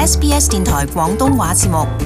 SBS 電台廣東話節目。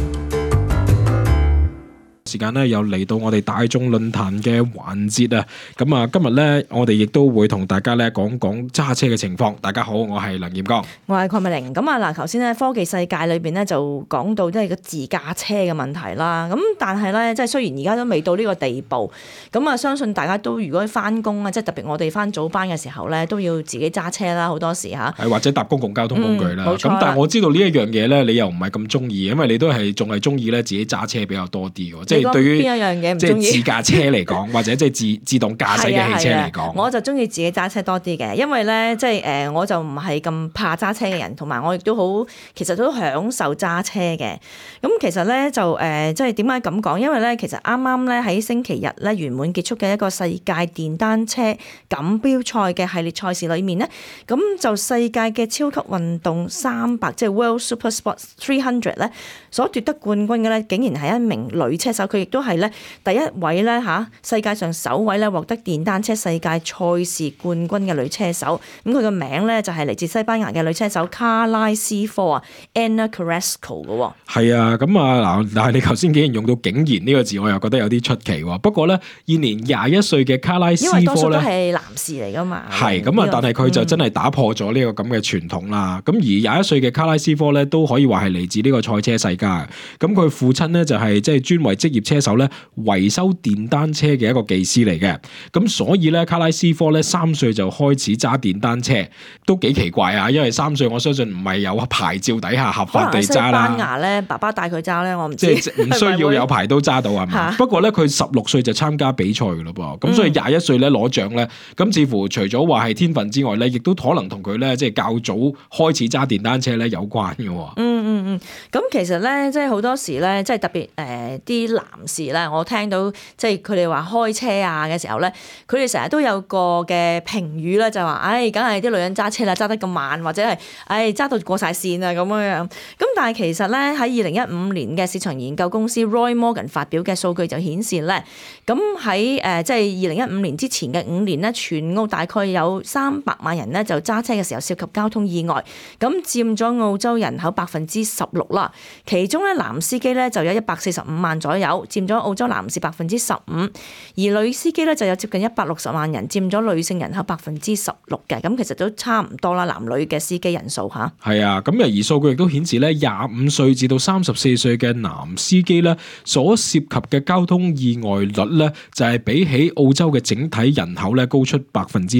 時間咧又嚟到我哋大眾論壇嘅環節啊！咁啊，今日咧我哋亦都會同大家咧講講揸車嘅情況。大家好，我係梁彥剛， 我係鄺美玲。咁啊嗱，頭先咧科技世界裏邊咧就講到即係個自駕車嘅問題啦。咁但係咧，即係雖然而家都未到呢個地步，咁啊相信大家都如果翻工啊，即係特別我哋翻早班嘅時候咧，都要自己揸車啦，好多時嚇。 係或者搭公共交通工具啦。 冇錯啦。 咁但係我知道呢一樣嘢咧，你又唔係咁中意，因為你都係仲係中意咧自己揸車比較多啲喎。即係對於邊一樣嘢唔即中意？ 係自駕車嚟講，或者即係自動駕駛嘅汽車嚟講， 我就中意自己揸車多啲嘅，因為咧即係我就唔係咁怕揸車嘅人，同埋我亦都好其實都享受揸車嘅。咁其實咧就即係點解咁講？因為咧其實啱啱咧喺星期日咧圓滿結束嘅一個世界電單車錦標賽嘅系列賽事裏面咧，咁就世界嘅超級運動300，即係 World Super Sports 300咧，所奪得冠軍嘅咧，竟然係一名女車手，佢亦都係咧第一位咧世界上首位咧獲得電單車世界賽事冠軍嘅女車手。咁佢個名咧就係嚟自西班牙嘅女車手卡拉斯科啊 Ana Carrasco 嘅喎。 係啊，咁啊嗱，但係你頭先竟然用到竟然呢個字，我又覺得有啲出奇喎。不過咧，現年21歲嘅卡拉斯科咧， 因為多數都係男士嚟噶嘛。 係咁啊，但係佢就真係打破咗呢個咁嘅傳統啦。咁而21歲嘅卡拉斯科咧，都可以話係嚟自呢個賽車世家。咁佢父親咧就係即係專為職業車手咧維修電單車嘅一個技師嚟嘅。咁所以咧，卡拉斯科咧3歲就開始揸電單車，都幾奇怪啊！因為3歲我相信唔係有牌照底下合法地揸啦。 西班牙咧，爸爸帶佢揸咧，我唔知。 即係唔需要有牌都揸到係咪？不過咧，佢16歲就參加比賽噶咯噃。咁所以21歲咧攞獎咧，咁似乎除咗話係天分之外咧，亦都可能同佢咧即係較早開始揸電單車咧有關嘅。 咁其實咧，即係好多時咧，即係特別啲男士咧，我聽到即係佢哋話開車啊嘅時候咧，佢哋成日都有個嘅評語咧，就話，梗係啲女人揸車啦，揸得咁慢，或者係，揸到過晒線啊咁樣。咁但係其實咧喺2015年嘅市場研究公司 Roy Morgan 發表嘅數據就顯示咧，咁喺即係2015年之前嘅5年咧，全澳大概有300萬人咧就揸車嘅時候涉及交通意外，咁佔咗澳洲人口16%啦。其中咧男司機咧就有145萬左右，佔咗澳洲男士15%，而女司機咧就有接近160萬人，佔咗女性人口16%嘅。咁其實都差唔多啦，男女嘅司機人數嚇。 係啊，咁而數據亦都顯示咧，25歲至到34歲嘅男司機咧，所涉及嘅交通意外率咧，就係比起澳洲嘅整體人口咧高出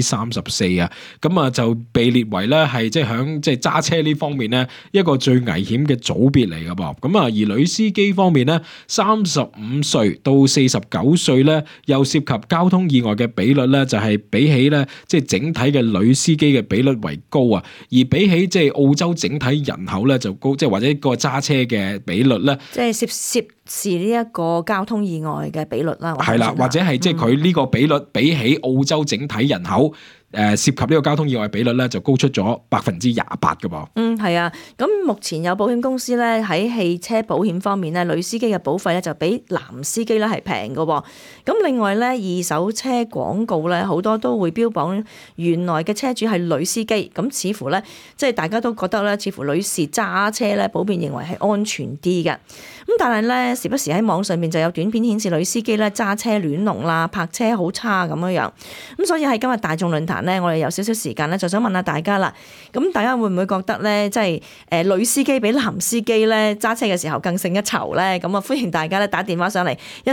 34%啊！咁啊就被列為咧係即係響即係揸車呢方面咧一個最危險嘅組別嚟㗎噃。咁啊而女司機方面咧，35歲到49歲咧又涉及交通意外嘅比率咧，就係比起咧即係整體嘅女司機嘅比率為高啊！而比起即係澳洲整體人口咧就高，即係或者個揸車嘅比率咧， 即係涉事呢一個交通意外嘅比率啦。 係啦，或者係即係佢呢個比率比起澳洲整體人口涉及呢個交通意外比率咧就高出咗28%嘅噃。 係啊，咁目前有保險公司咧喺汽車保險方面咧，女司機嘅保費咧就比男司機咧係平嘅喎。咁另外咧，二手車廣告咧好多都會標榜原來嘅車主係女司機，咁似乎咧即係大家都覺得咧，似乎女士揸車咧普遍認為係安全啲嘅。咁但係咧時不時喺網上面就有短片顯示女司機咧揸車亂龍啦，泊車好差咁樣。咁所以喺今日大眾論壇咧，我哋有少少時間咧，就想問下大家啦。咁大家會唔會覺得咧，即係女司機比男司機咧揸車嘅時候更勝一籌咧？咁啊，歡迎大家咧打電話上嚟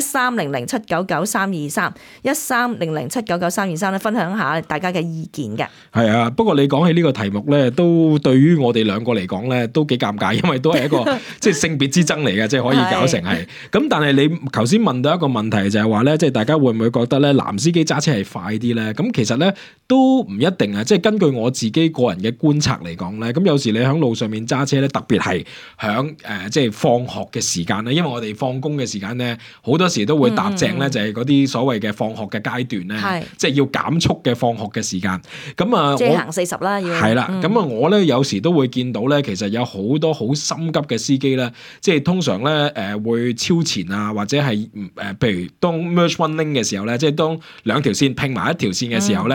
1300799323131300799323咧，分享下大家嘅意見嘅。 係啊，不過你講起呢個題目咧，都對於我哋兩個嚟講咧，都幾尷尬，因為都係一個即係性別之爭嚟嘅，即係可以搞成係。咁但係你頭先問到一個問題就係話咧，即係大家會唔會覺得咧男司機揸車係快啲咧？咁其實咧都唔一定啊，即係根據我自己個人嘅觀察嚟講咧，咁有時你喺路上面揸車咧，特別係響即係放學嘅時間咧，因為我哋放工嘅時間咧，好多時都會搭正咧，就係嗰啲所謂嘅放學嘅階段咧，即係要減速嘅放學嘅時間。咁啊， 即係行40啦，要係啦。咁啊，我咧有時都會見到咧，其實有好多好心急嘅司機咧，即係通常咧會超前啊，或者係譬如當 merge one lane 嘅時候咧，即係當兩條線拼埋一條線嘅時候咧，就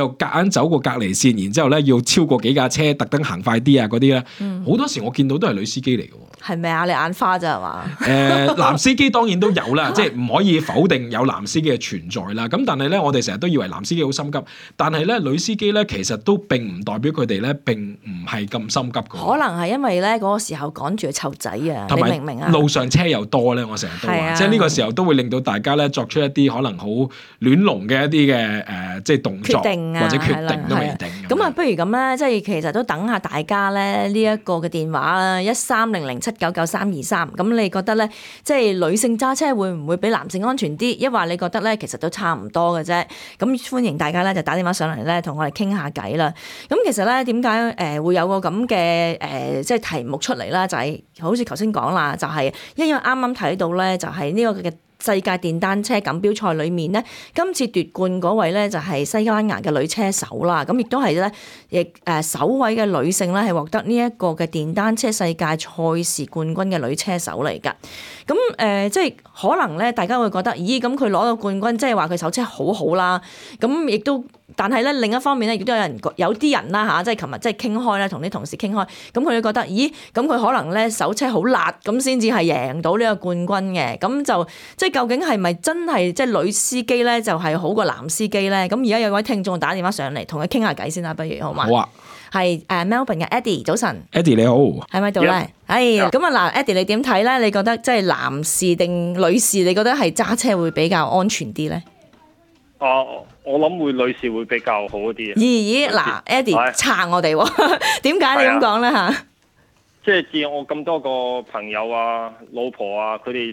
夾硬走過隔離線，然之後咧要超過幾架車，特登行快啲啊嗰啲咧，好多時我見到都係女司機嚟嘅。 係咪啊？你眼花咋係嘛？ 男司機當然都有啦，即係唔可以否定有男司機嘅存在啦。咁但係咧，我哋成日都以為男司機好心急，但係咧女司機咧其實都並唔代表佢哋咧並唔係咁心急嘅。 可能係因為咧嗰個時候趕住去湊仔啊，你明唔明啊？ 路上車又多咧，我成日都話，即係呢個時候都會令到大家咧作出一啲可能好亂龍嘅一啲嘅即係動作或者決定都未定。 咁啊，不如咁咧，即係其實都等下大家咧呢一個嘅電話啦，1300799323。咁你覺得咧，即係女性揸車會唔會比男性安全啲？抑或你覺得咧，其實都差唔多嘅啫。咁歡迎大家咧就打電話上嚟咧，同我哋傾下偈啦。咁其實咧，點解會有個咁嘅即係題目出嚟啦？就係好似頭先講啦，就係因為啱啱睇到咧，就係呢個嘅世界電單車錦標賽裏面呢，今次奪冠嗰位咧就係西班牙嘅女車手啦，咁亦都係咧，亦首位嘅女性咧係獲得呢一個嘅電單車世界賽事冠軍嘅女車手嚟㗎。咁即係可能咧，大家會覺得，咦？咁佢攞到冠軍，即係話佢手車好好啦。咁亦都，但係咧另一方面咧，亦都有啲人啦嚇，即係琴日即係傾開咧，同啲同事傾開，咁佢哋覺得，咦？咁佢可能咧手車好辣，咁先至係贏到呢個冠軍嘅。咁就即係究竟係咪真係即係女司機咧就係好過男司機咧？咁而家有位聽眾打電話上嚟，同佢傾下偈先啦，不如好嘛？好啊。係Melbourne 嘅 Eddie，早晨。 Eddie 你好， 喺咪度咧？咁啊嗱，Eddie 你點睇咧？你覺得即係男士定女士？你覺得係揸車會比較安全啲咧？ 我諗會女士會比較好一啲。 咦嗱，Eddie 撐我哋喎？點解你咁講咧嚇？ 即係自我咁多個朋友啊、老婆啊，佢哋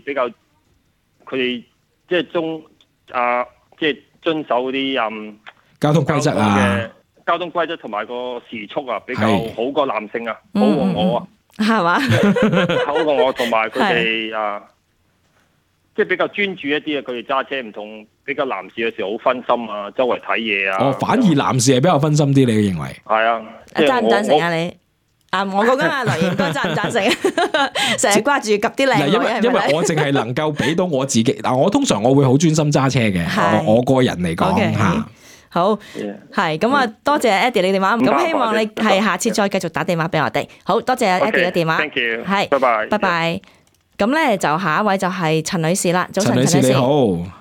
即係即係遵守嗰啲交通規則啊。 交通規則同埋個時速啊，比較好過男性啊，好過我啊， 係嘛？ 好過我，同埋佢哋即係比較專注一啲啊。佢哋揸車唔同比較男士嘅時候好分心啊，周圍睇嘢啊。 反而男士係比較分心啲，你認為？ 係啊。 贊唔贊成啊你？我講緊阿黎應該贊唔贊成？成日掛住及啲靚女， 因為我淨係能夠俾到我自己。我通常我會好專心揸車嘅，我個人嚟講嚇。 好，係咁啊！多謝 Eddie 你電話，咁希望你係下次再繼續打電話俾我哋。好多謝 Eddie 嘅電話， 係，拜拜， 拜拜。咁咧就下一位就係陳女士啦。早晨，陳女士你好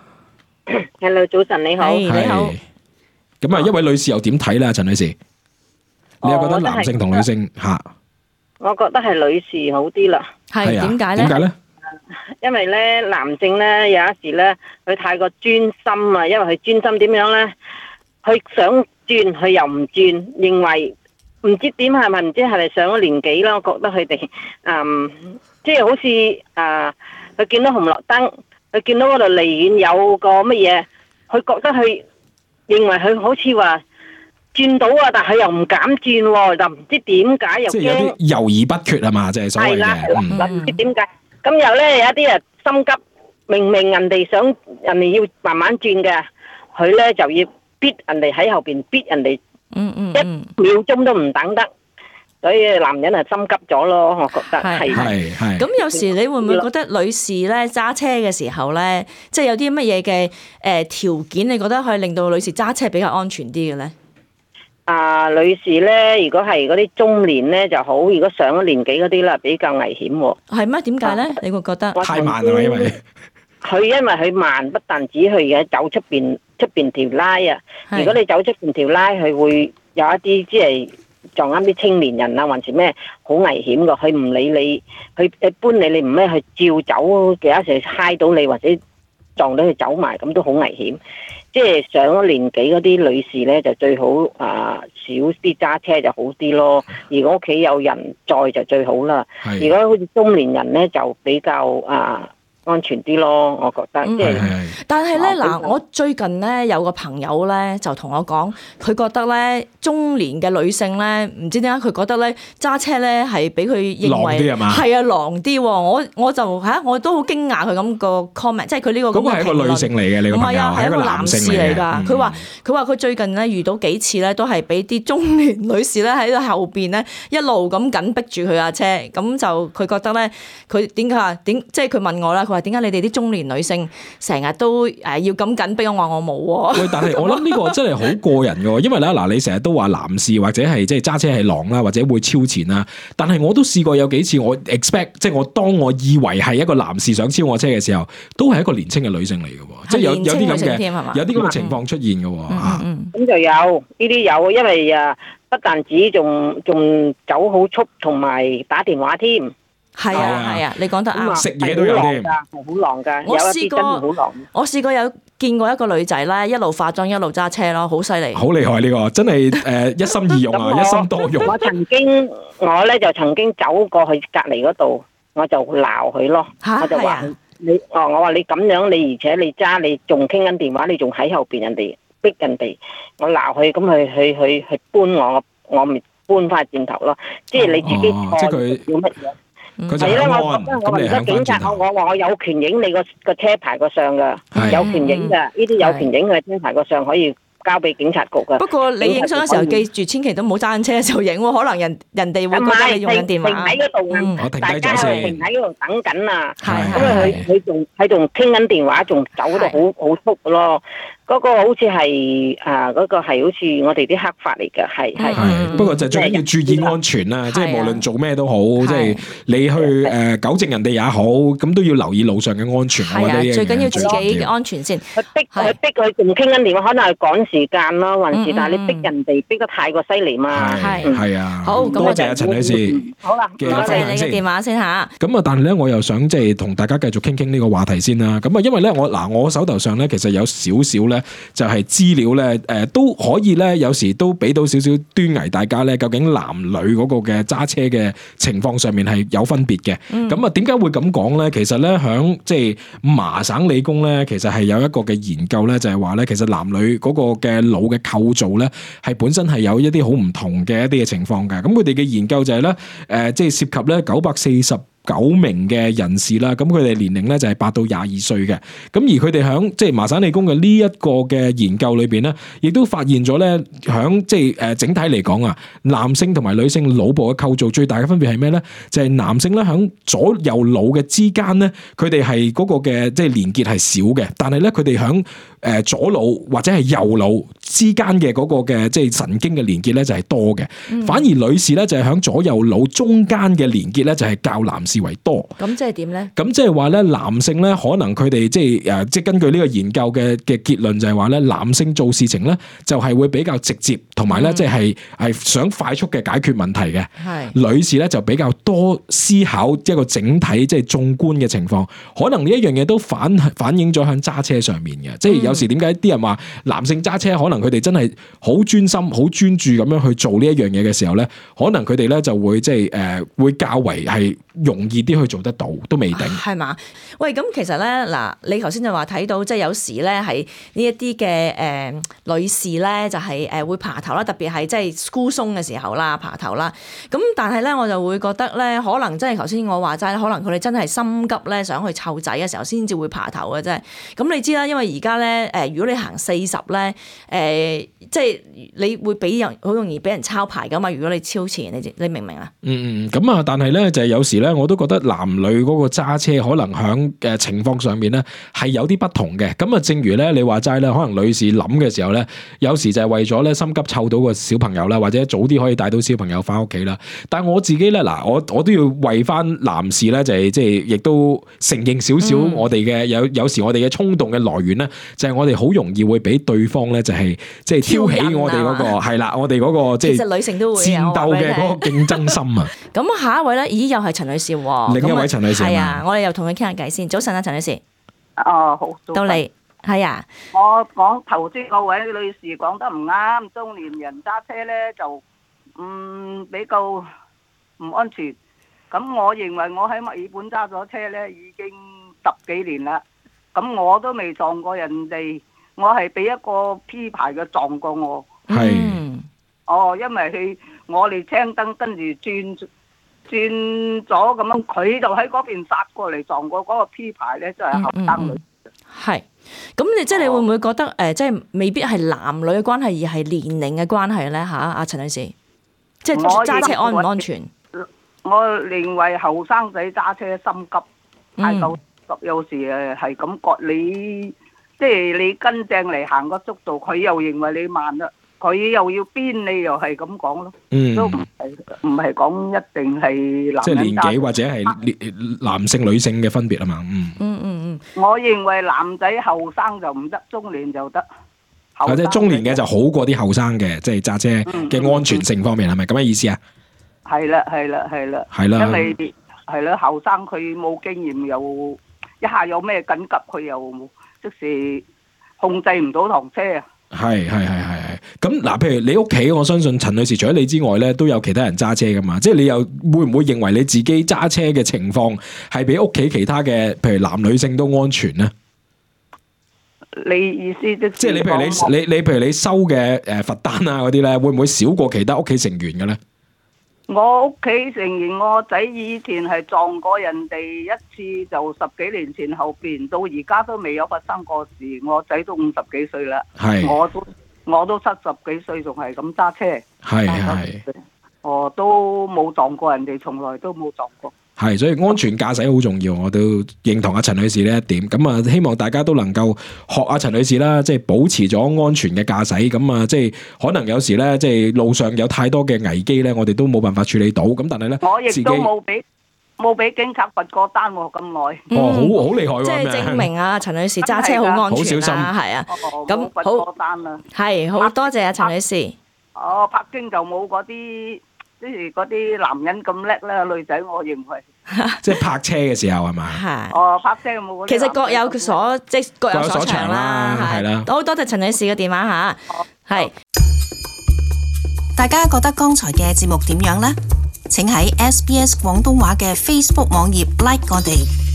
，Hello， 早晨你好， 你好。 咁啊，一位女士又點睇咧？陳女士，你又覺得男性同女性嚇？ 我覺得係女士好啲啦。 係點解咧？ 點解咧？ 因為咧男性咧有一時咧佢太過專心啊，因為佢專心點樣咧？佢想轉，佢又唔轉，認為唔知點係咪唔知係咪上咗年紀啦？我覺得佢哋即係好似佢見到紅綠燈，佢見到嗰度離遠有個乜嘢，佢覺得佢認為佢好似話轉到啊，但係又唔敢轉喎，就唔知點解又驚。即係有啲猶豫不決係嘛？即係所謂嘅。係啦，唔知點解。咁又咧有一啲人心急，明明人哋人哋要慢慢轉嘅，佢咧就要逼人哋喺後邊，逼人哋一秒鐘都唔等得，所以男人係心急咗咯，我覺得係。 咁有時你會唔會覺得女士咧揸車嘅時候咧，即係有啲乜嘢嘅條件，你覺得可以令到女士揸車比較安全啲嘅咧？ 女士咧，如果係嗰啲中年咧就好，如果上咗年紀嗰啲啦，比較危險喎。係咩？點解咧？你會覺得太慢係咪？因為佢慢，不但止佢嘅走出邊條拉啊。如果你走出邊條拉，佢會有一啲即係撞啱啲青年人啊，還是咩好危險噶。佢唔理你，佢一般你唔咩，佢照走嘅，一時揩到你或者撞到佢走埋，咁都好危險。即係上咗年紀嗰啲女士咧，就最好少啲揸車就好啲咯。如果屋企有人載就最好啦。如果好似中年人咧，就比較安全啲咯，我覺得。 但係咧嗱，我最近咧有個朋友咧就同我講，佢覺得咧中年嘅女性咧，唔知點解佢覺得咧揸車咧係俾佢認為係狼啲。我就我都好驚訝佢咁個 comment， 即係佢呢個咁嘅評論。嗰個係一個女性嚟嘅，你個朋友係一個男性嚟㗎。佢話佢最近咧遇到幾次咧，都係俾啲中年女士咧喺度後邊咧一路咁緊逼住佢架車，咁就佢覺得咧佢點解即係佢問我啦，佢喂，點解你哋啲中年女性成日都要咁緊逼我話我冇喎？ 喂，但係我諗呢個真係好過人嘅，因為咧嗱，你成日都話男士或者係即係揸車係狼啦，或者會超前啦。但係我都試過有幾次，我 expect 即係當我以為係一個男士想超我車嘅時候，都係一個年輕嘅女性嚟嘅，即係有啲咁嘅情況出現嘅。 咁就有呢啲有，因為不但止仲走好速，同埋打電話添。 係啊，你講得啱。 食嘢都有添， 好狼㗎。我試過， 我試過有見過一個女仔咧，一路化妝一路揸車咯，好犀利。 好厲害呢個，真係一心二用啊，一心多用。 我就曾經走過去隔離嗰度，我就鬧佢咯。我就話我話你咁樣，你而且你揸，你仲傾緊電話，你仲喺後邊人哋逼人哋，我鬧佢，咁佢搬我咪搬翻轉頭咯。即係你自己錯，即係佢要乜嘢？係咧，我而家警察，我話我有權影你個車牌個相噶，有權影噶，呢啲有權影嘅車牌個相可以交俾警察局噶。 不過你影相嘅時候，記住千祈都唔好揸緊車嘅時候影喎，可能人哋會覺得你用緊電話。 停喺嗰度，大家停喺嗰度等緊啊。 係佢仲傾緊電話，仲走到好速咯。嗰個好似係嗰個係好似我哋啲黑法嚟嘅，係。 不過就最緊要注意安全啦，即係無論做咩都好，即係你去糾正人哋也好，咁都要留意路上嘅安全。 係啊，最緊要自己嘅安全先。 佢逼佢仲傾緊電話，可能係趕時間咯，還是但係你逼人哋逼得太過犀利嘛。 係啊。 好， 多謝阿陳女士。 好啦， 多謝你嘅電話先嚇。 咁啊，但係咧，我又想即係同大家繼續傾呢個話題先啦。咁啊，因為咧，我手頭上咧，其實有少少咧。就係資料咧，都可以咧，有時都俾到少少端倪，大家咧究竟男女嗰個嘅揸車嘅情況上面係有分別嘅。咁啊，點解會咁講咧？其實咧，響即係麻省理工咧，其實係有一個嘅研究咧，就係話咧，其實男女嗰個嘅腦嘅構造咧，係本身係有一啲好唔同嘅一啲嘅情況嘅。咁佢哋嘅研究就係咧，即係涉及咧949名嘅人士啦，咁佢哋年齡咧就係8到22歲嘅，咁而佢哋響即係麻省理工嘅呢一個嘅研究裏邊咧，亦都發現咗咧，響即係整體嚟講啊，男性同埋女性腦部嘅構造最大嘅分別係咩咧？就係男性咧響左右腦嘅之間咧，佢哋係嗰個嘅即係連結係少嘅，但係咧佢哋響左腦或者係右腦之間嘅嗰個嘅即係神經嘅連結咧就係多嘅，反而女士咧就係響左右腦中間嘅連結咧就係較男士為多。 咁即係點咧？ 咁即係話咧，男性咧可能佢哋即係根據呢個研究嘅結論就係話咧，男性做事情咧就係會比較直接，同埋咧即係想快速嘅解決問題嘅。係女士咧就比較多思考一個整體即係縱觀嘅情況，可能呢一樣嘢都反映咗喺揸車上面嘅。即係有時點解啲人話男性揸車可能佢哋真係好專心、好專注咁樣去做呢一樣嘢嘅時候咧，可能佢哋咧就會即係會較為係容易啲去做得到，都未定。 係嘛？喂，咁其實咧嗱，你頭先就話睇到即係有時咧係呢一啲嘅女士咧就係會爬頭啦，特別係即係箍鬆嘅時候啦，爬頭啦。咁但係咧我就會覺得咧，可能真係頭先我話齋，可能佢哋真係心急咧，想去湊仔嘅時候先至會爬頭嘅啫。咁你知啦，因為而家咧如果你行40咧，即係你會俾人好容易俾人抄牌噶嘛。如果你超前，你明唔明啊？ 咁啊，但係咧就係有時咧，我都覺得男女嗰個揸車可能響嘅情況上面咧係有啲不同嘅。咁啊，正如咧你話齋咧，可能女士諗嘅時候咧，有時就係為咗咧心急湊到個小朋友啦，或者早啲可以帶到小朋友翻屋企啦。但係我自己咧嗱，我都要為翻男士咧，就係即係亦都承認少少我哋嘅有時我哋嘅衝動嘅來源咧，就係我哋好容易會俾對方咧就係即係挑起我哋嗰個係啦，我哋嗰個即係其實女性都會戰鬥嘅嗰個競爭心啊。咁下一位咧，咦又係陳女士喎。 另一位陳女士係啊，我哋又同佢傾下偈先。早晨啊，陳女士。 哦，好。 到你係啊。 我講頭先嗰位女士講得唔啱，中年人揸車咧就比較唔安全。咁我認為我喺墨爾本揸咗車咧已經10幾年啦，咁我都未撞過人哋，我係俾一個 P 牌嘅撞過我。 係。 因為我哋青燈跟住轉咗咁樣，佢就喺嗰邊殺過嚟撞過嗰個 P 牌咧，就係後生女。係， 咁你即係你會唔會覺得即係未必係男女嘅關係，而係年齡嘅關係咧？嚇，阿陳女士，即係揸車安唔安全？ 我認為後生仔揸車心急，太夠有時係咁割你，即係你跟正嚟行個速度，佢又認為你慢啦，佢又要鞭你，又係咁講咯。都唔係講一定係男人揸車， 即係年紀或者係男性女性嘅分別啊嘛。 我認為男仔後生就唔得，中年就得。 或者中年嘅就好過啲後生嘅，即係揸車嘅安全性方面係咪咁嘅意思啊？ 係啦，因為係啦，後生佢冇經驗，又一下有咩緊急，佢又即時控制唔到堂車啊！ 係。咁嗱，譬如你屋企，我相信陳女士除咗你之外咧，都有其他人揸車噶嘛。即係你又會唔會認為你自己揸車嘅情況係比屋企其他嘅，譬如男女性都安全咧？ 你意思即係你譬如你收嘅罰單啊嗰啲咧，會唔會少過其他屋企成員嘅咧？ 我屋企成員，我仔以前係撞過人哋一次，就10幾年前後邊，到而家都未有發生過事。我仔都50幾歲啦，我都70幾歲，仲係咁揸車。係，我都冇撞過人哋，從來都冇撞過。 係，所以安全駕駛好重要，我都認同阿陳女士呢一點。咁啊，希望大家都能夠學阿陳女士啦，即係保持咗安全嘅駕駛。咁啊，即係可能有時咧，即係路上有太多嘅危機咧，我哋都冇辦法處理到。咁但係咧， 我亦都冇俾警察罰過單喎，咁耐。 好厲害喎！ 即係證明啊，陳女士揸車好安全啦，係啊。 咁罰過單啦。 係，好多謝阿陳女士。 北京就冇嗰啲。即係嗰啲男人咁叻啦，女仔我認為， 即係泊車嘅時候係嘛？ 係。 泊車冇嗰啲。 其實各有所長啦， 係啦。 好多謝陳女士嘅電話嚇，係。 大家覺得剛才嘅節目點樣呢？請喺SBS 廣東話嘅 Facebook 網頁 like 我哋。